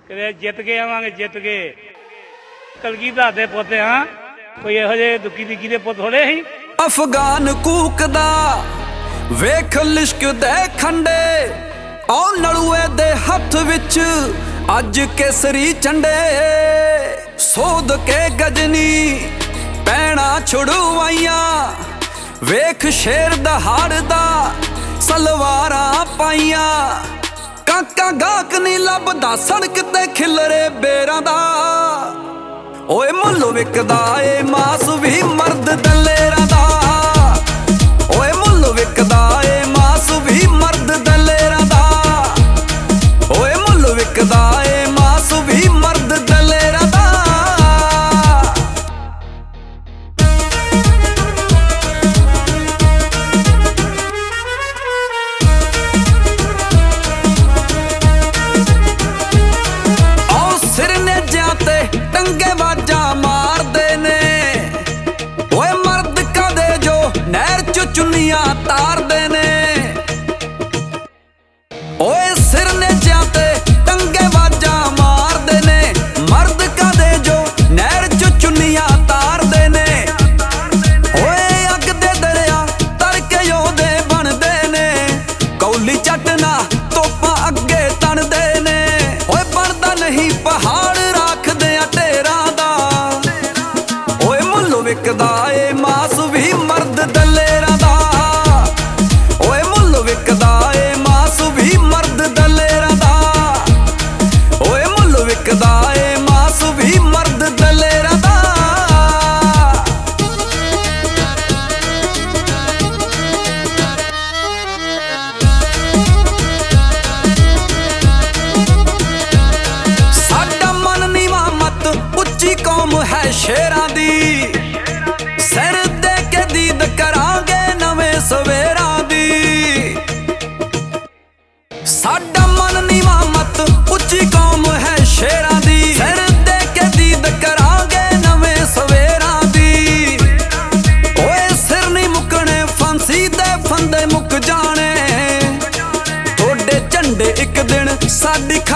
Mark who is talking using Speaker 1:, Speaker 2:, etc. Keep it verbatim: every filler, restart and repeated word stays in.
Speaker 1: ਕਿਤੇ ਜਿੱਤ ਕੇ ਆਵਾਂਗੇ, ਜਿੱਤ ਕੇ। ਕਲਗੀਧਰ ਦੇ ਪੁੱਤ ਹਾਂ, ਕੋਈ ਇਹੋ ਜਿਹੇ ਦੁੱਕੀ ਦਿੱਕੀ ਦੇ ਪੁੱਤ ਥੋੜੇ ਸੀ।
Speaker 2: ਅਫਗਾਨ ਕੂਕਦਾ ਵੇਖ ਲਿਸ਼ਕ ਦੇ ਖੰਡੇ, ਔ ਨਲੂਏ ਦੇ ਹੱਥ ਵਿੱਚ ਅੱਜ ਕੇਸਰੀ ਝੰਡੇ। ਸੋਧ ਕੇ ਗਜਨੀ ਪੈਣਾ ਛੁੜਵਾਈਆਂ, ਵੇਖ ਸ਼ੇਰ ਦਹਾੜਦਾ ਸਲਵਾਰਾਂ ਪਾਈਆਂ। ਕਾਕਾ ਗਾਹਕ ਨੀ ਲੱਭਦਾ ਸੜਕ ਤੇ ਖਿਲਰੇ ਬੇਰਾਂ ਦਾ, ਓਏ ਮੁੱਲ ਵਿਕਦਾ ਏ ਮਾਸ ਵੀ ਮਰਦ ਦਲੇਰਾਂ ਦਾ। ਓਏ ਮੁੱਲ ਵਿਕਦਾ ਏ ਮਾਸ ਵੀ ਮਰਦ ਦਲੇਰਾਂ ਦਾ। ਓਏ ਮੁੱਲ ਵਿਕਦਾ ਏ ਮਾਸ ਵੀ ਮਰਦ ਦਲੇਰਾਂ ਦਾ। ਆਓ ਸਿਰ ਨੇਜਿਆਂ ਤੇ ਟੰਗੇ ਵਾਜਾਂ ਮਾਰਦੇ ਨੇ, ਓਏ ਮਰਦ ਕਦੇ ਜੋ ਨਹਿਰ ਚ ਚੁੰਨੀਆਂ ਤਾਰਦੇ ਨੇ। ਓਏ ਸਿਰ ਨੇਜਿਆਂ ਤੇ ਟੰਗੇ ਵਾਜਾਂ ਮਾਰਦੇ ਨੇ, ਮਰਦ ਕਦੇ ਜੋ ਨਹਿਰ ਚ ਚੁੰਨੀਆਂ ਤਾਰਦੇ ਨੇ। ਓਏ ਅੱਗ ਦੇ ਦਰਿਆ ਤੜਕੇ ਉਹਦੇ ਬਣਦੇ ਨੇ, ਕੌਲੀ ਚੱਟਣਾ ਤੋਪਾਂ ਅੱਗੇ ਤਣਦੇ ਨੇ। ਓਏ ਬਣਦਾ ਨਹੀਂ ਪਹਾੜ ਰੱਖਦੇ ਆ ਢੇਰਾਂ ਦਾ, ਓਏ ਮੁੱਲ ਵਿਕਦਾ ਏ ਮਾਸ ਵੀ ਮਰਦ ਦਲੇਰਾਂ ਦਾ। ਓਏ ਮੁੱਲ ਵਿਕਦਾ ਏ ਮਾਸ ਵੀ ਮਰਦ ਦਲੇਰਾਂ ਦਾ। ਓਏ ਮੁੱਲ ਵਿਕਦਾ ਏ ਮਾਸ ਵੀ ਮਰਦ ਦਲੇਰਾਂ ਦਾ। ਸਾਡਾ ਮਨ ਨੀਵਾਂ ਮਤ ਉੱਚੀ ਕੌਮ ਹੈ ਸ਼ੇਰਾਂ ਦੀ, ਸਿਰ ਦੇ ਕੇ ਦੀਦ ਕਰਾਂਗੇ ਨਵੇਂ ਸਵੇਰਾਂ ਦੀ। ਸਾਡਾ ਮਨ ਨੀਵਾਂ ਮਤ ਉੱਚੀ ਕੌਮ ਹੈ ਸ਼ੇਰਾਂ ਦੀ, ਸਿਰ ਦੇ ਕੇ ਦੀਦ ਕਰਾਂਗੇ ਨਵੇਂ ਸਵੇਰਾਂ ਦੀ। ਓਏ ਸਿਰ ਨਹੀਂ ਮੁੱਕਣੇ ਫਾਂਸੀ ਦੇ ਫੰਦੇ ਮੁੱਕ ਜਾਣੇ, ਤੁਹਾਡੇ ਝੰਡੇ ਇੱਕ ਦਿਨ ਸਾਡੀ